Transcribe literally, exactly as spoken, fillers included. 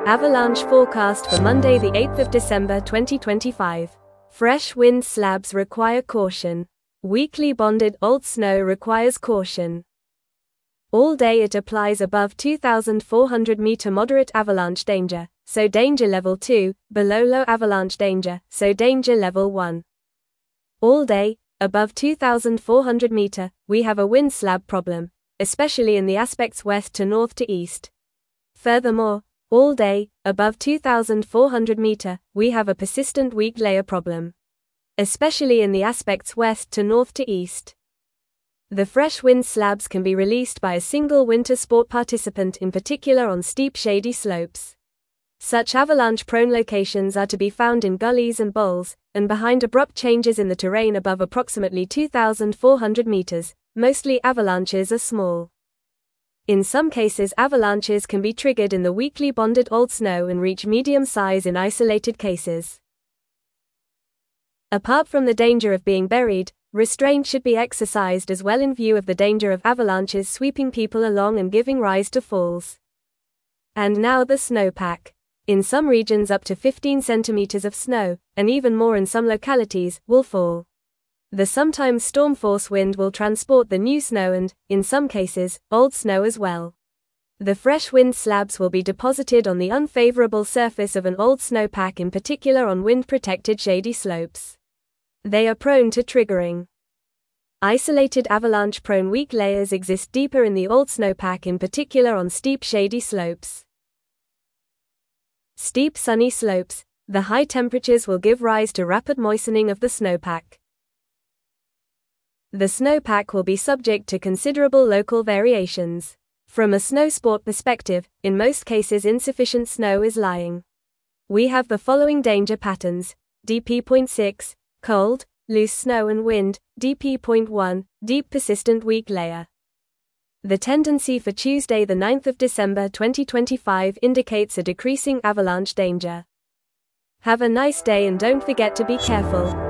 Avalanche forecast for Monday the eighth of December twenty twenty-five. Fresh wind slabs require caution. Weakly bonded old snow requires caution. All day it applies above two thousand four hundred meter moderate avalanche danger, so danger level two, below low avalanche danger, so danger level one. All day, above two thousand four hundred meter, we have a wind slab problem, especially in the aspects west to north to east. Furthermore, all day, above two thousand four hundred meter, we have a persistent weak layer problem, especially in the aspects west to north to east. The fresh wind slabs can be released by a single winter sport participant, in particular on steep shady slopes. Such avalanche-prone locations are to be found in gullies and bowls, and behind abrupt changes in the terrain above approximately two thousand four hundred meters. Mostly avalanches are small. In some cases, avalanches can be triggered in the weakly bonded old snow and reach medium size in isolated cases. Apart from the danger of being buried, restraint should be exercised as well in view of the danger of avalanches sweeping people along and giving rise to falls. And now the snowpack. In some regions up to fifteen centimeters of snow, and even more in some localities, will fall. The sometimes storm force wind will transport the new snow and, in some cases, old snow as well. The fresh wind slabs will be deposited on the unfavorable surface of an old snowpack, in particular on wind-protected shady slopes. They are prone to triggering. Isolated avalanche-prone weak layers exist deeper in the old snowpack, in particular on steep shady slopes. Steep sunny slopes, the high temperatures will give rise to rapid moistening of the snowpack. The snowpack will be subject to considerable local variations. From a snow sport perspective, in most cases insufficient snow is lying. We have the following danger patterns: D P zero point six, cold, loose snow and wind; D P zero point one, deep persistent weak layer. The tendency for Tuesday the ninth of December twenty twenty-five indicates a decreasing avalanche danger. Have a nice day and don't forget to be careful.